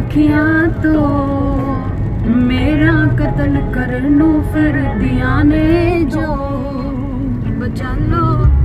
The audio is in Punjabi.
अखियां तो मेरा कत्ल करनू फिर दिया ने जो बचा लो।